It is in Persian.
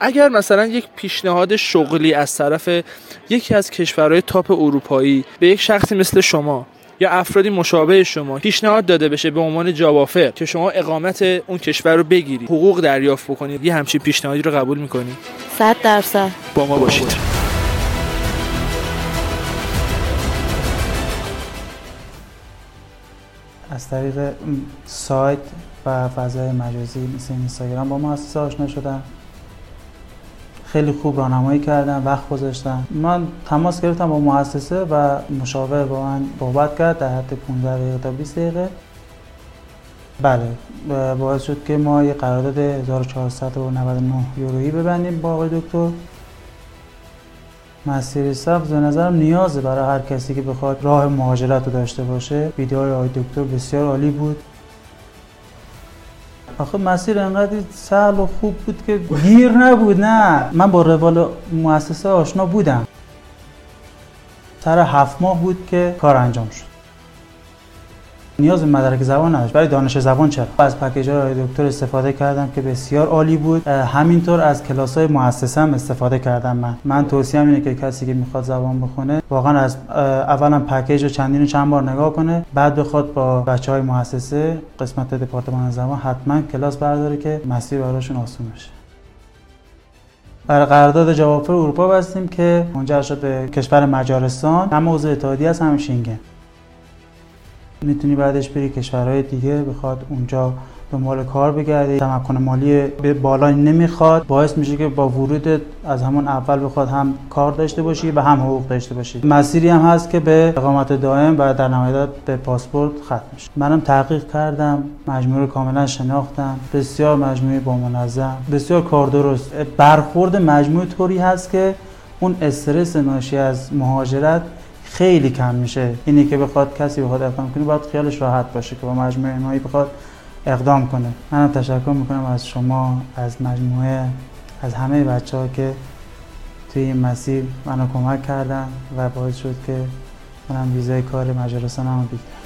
اگر مثلا یک پیشنهاد شغلی از طرف یکی از کشورهای تاپ اروپایی به یک شخصی مثل شما یا افرادی مشابه شما پیشنهاد داده بشه به عنوان جاب آفر که شما اقامت اون کشور رو بگیرید، حقوق دریافت بکنید، یه همچین پیشنهادی رو قبول می‌کنید؟ 100%. با ما باشید. از طریق سایت و فضای مجازی مثل اینستاگرام با مؤسسه آشنا شدم. خیلی خوب راهنمایی کردن، وقت گذاشتن. من تماس گرفتم با مؤسسه و مشاور با من صحبت کرد در حد 15 دقیقه تا 20 دقیقه. بله، باعث شد که ما یه قرارداد 1499 یورویی ببندیم با آقای دکتر. مسیر سبز به نظرم نیازه برای هر کسی که بخواد راه مهاجرت رو داشته باشه. ویدیوهای آقای دکتر بسیار عالی بود. آخه مسیر انقدر سهل و خوب بود که گیر نبود. نه، من با روال مؤسسه آشنا بودم. سر 7 ماه بود که کار انجام شد. نیاز به مدرک زبان نداشت، برای دانش زبان چرا. از پکیج‌های دکتر استفاده کردم که بسیار عالی بود. همینطور از کلاس‌های مؤسسه هم استفاده کردم. من توصیه‌ام اینه که کسی که میخواد زبان بخونه واقعا از اولا پکیج رو چند بار نگاه کنه، بعد بخواد با بچه‌های مؤسسه قسمت دپارتمان زبان حتما کلاس برداره که مسیر براشون آسون بشه. برای قرارداد جاب آفر اروپا بستیم که منجر شد به کشور مجارستان. هم عضو اتحادیه است هم شنگن. میتونی بعدش بری کشورهای دیگه بخواد اونجا دنبال کار بگردی. تمکن مالی بالایی نمیخواد، باعث میشه که با ورود از همون اول بخواد هم کار داشته باشی و هم حقوق داشته باشی. مسیری هم هست که به اقامت دائم و در نهایت به پاسپورت ختم میشه. منم تحقیق کردم، مجموعه رو کاملا شناختم. بسیار مجموعه با منظم، بسیار کاردرست. برخورد مجموعه طوری هست که اون استرس ناشی از مهاجرت خیلی کم میشه. اینی که بخواد کسی بخواد اقدام کنه باید خیالش راحت باشه که با مجموعه اینایی بخواد اقدام کنه. منم تشکر میکنم از شما، از مجموعه، از همه بچه‌ها که توی این مسیر منو کمک کردن و باعث شد که منم ویزای کار مجارستانم بگیرم.